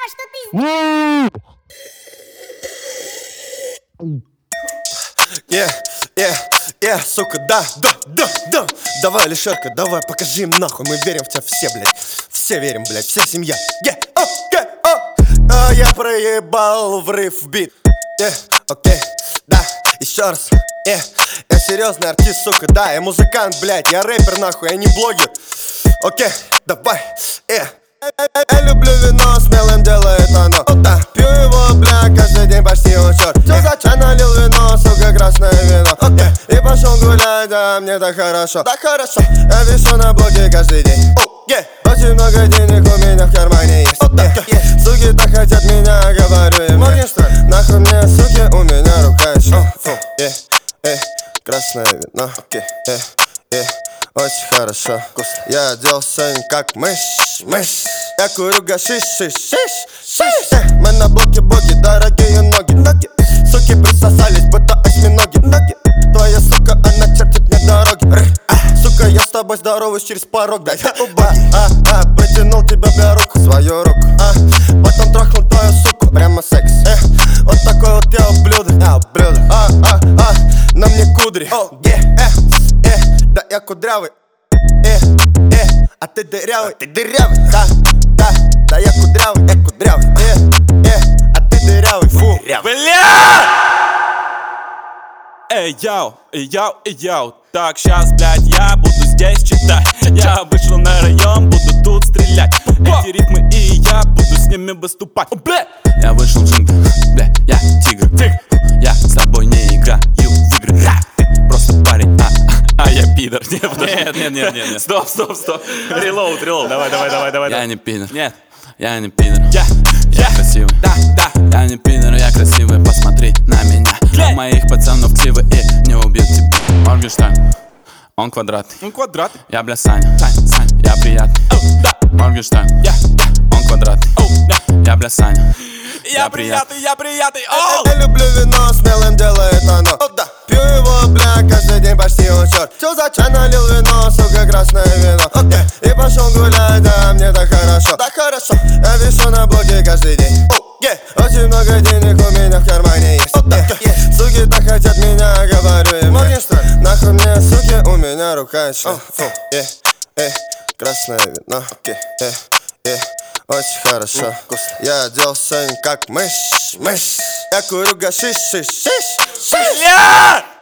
что ты... Сука, да. Давай, Лишерка, давай, покажи им нахуй. Мы верим в тебя все, блядь. Все верим, блядь, вся семья. Я проебал врыв в бит. Окей, да, еще раз. Я серьезный артист, сука, да. Я музыкант, блядь, я рэпер, нахуй, я не блогер. Окей, давай, Я люблю вино, смелым делает оно. Пью его, бля, каждый день почти он черт. Что за чай налил вино, сука, красное вино. И пошел гулять, да, мне так хорошо. Я вешу на блоке каждый день. Очень много денег у меня в кармане есть. Суки так хотят меня, говорю им. Нахуй мне, суки, у меня рука еще. Красное вино. Очень хорошо. Я оделся как мышь. Я курю гашиш. Мы на блоке боги, дорогие ноги. Суки присосались, будто осьминоги. Твоя сука, она чертит мне дороги. Сука, я с тобой здороваюсь через порог, блядь. Протянул тебя, бля, руку, свою руку. Потом трахнул твою суку, прямо секс. Вот такой вот я ублюдок. На мне кудри. Да я кудрявый. А ты дырявый. Да я кудрявый. А ты дырявый. Фу. Бля! Эй, йоу. Так, щас, блядь, я буду здесь читать. Я вышел на район, буду тут стрелять. Эти ритмы и я буду с ними выступать. Я вышел в джунгли, бля, я тигр. Я с тобой не играю в игры. Ты просто парень, а я пидор. Нет. Стоп. Релоуд. Давай. Я не пидор. Нет. Я не пидор. Я красивый. Да. Я не пидор, я красивый. Посмотри на меня. У моих пацанов ксивы и не убил тебя. Моргенштерн, он квадратный. Я, бля, Саня, я приятный. Моргенштерн, он квадратный. Я, бля, Саня, я приятный. Я люблю вино, смелым делает оно. Пью его, бля, каждый день почти он черт. Что за чай налил вино, сука, красное вино. И пошел гулять, да, мне так хорошо. Я вешу на блоке каждый день. Очень много денег у меня в кармане есть. Суки так хотят меня, говорю им. Нахуй мне, суки, у меня рука еще. Красное вино. Очень хорошо. Я оделся как мышь. Я курю гашиш. Бля!